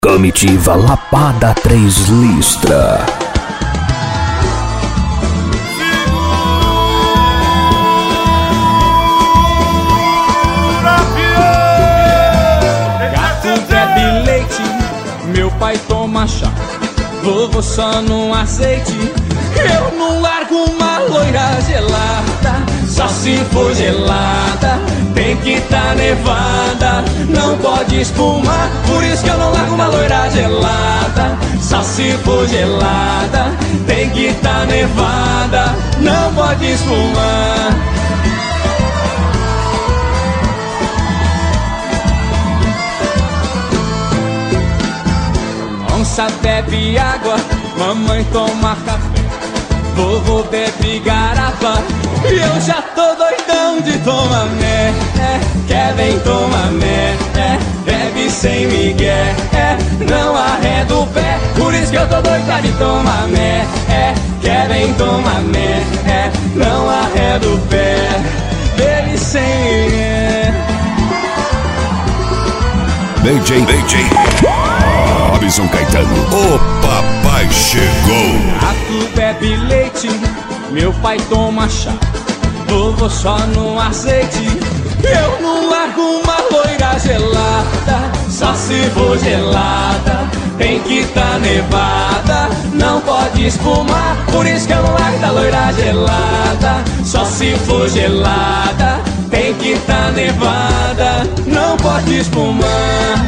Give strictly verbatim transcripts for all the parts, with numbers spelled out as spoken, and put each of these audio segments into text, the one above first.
Comitiva Lapada Três Listra. Gato bebe leite, meu pai toma chá, vovô só no azeite. Eu não largo uma loira gelada, só se for gelada. Tem que tá nevada, não pode espumar. Por isso que eu não largo uma loira gelada, só se for gelada. Tem que tá nevada, não pode espumar. Onça bebe água, mamãe toma café, vovô bebe garapa, e eu já tô doidão de tomar mé. É, quer vem tomar mé, é, bebe sem migué, é, não arreda o pé. Por isso que eu tô doida de tomar mé. É, quer vem tomar mé, é, não arreda o pé, bebe sem migué. D J, D J Robson Caetano, o papai chegou. Gato bebe leite, meu pai toma chá, vovô só no azeite. Eu não largo uma loira gelada, só se for gelada. Tem que tá nevada, não pode espumar. Por isso que eu não largo da loira gelada, só se for gelada. Tem que tá nevada, não pode espumar.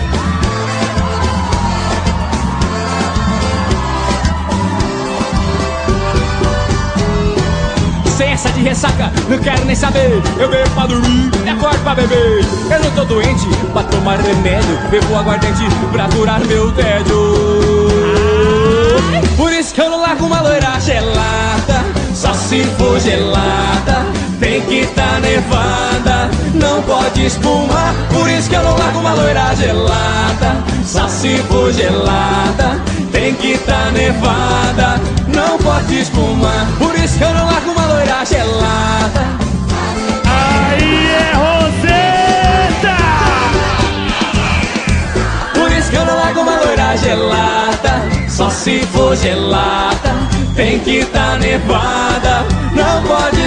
Sem essa de ressaca, não quero nem saber. Eu bebo pra dormir e acordo pra beber. Eu não tô doente pra tomar remédio, bebo aguardente pra curar meu tédio. Por isso que eu não largo uma loira gelada, só se for gelada. Tem que tá nevada, não pode espumar. Por isso que eu não largo uma loira gelada, só se for gelada. Tem que tá nevada, não pode espumar. Por isso que eu não largo uma loira gelada. Aí é Roseta! Por isso que eu não largo uma loira gelada, só se for gelada. Tem que tá nevada, não pode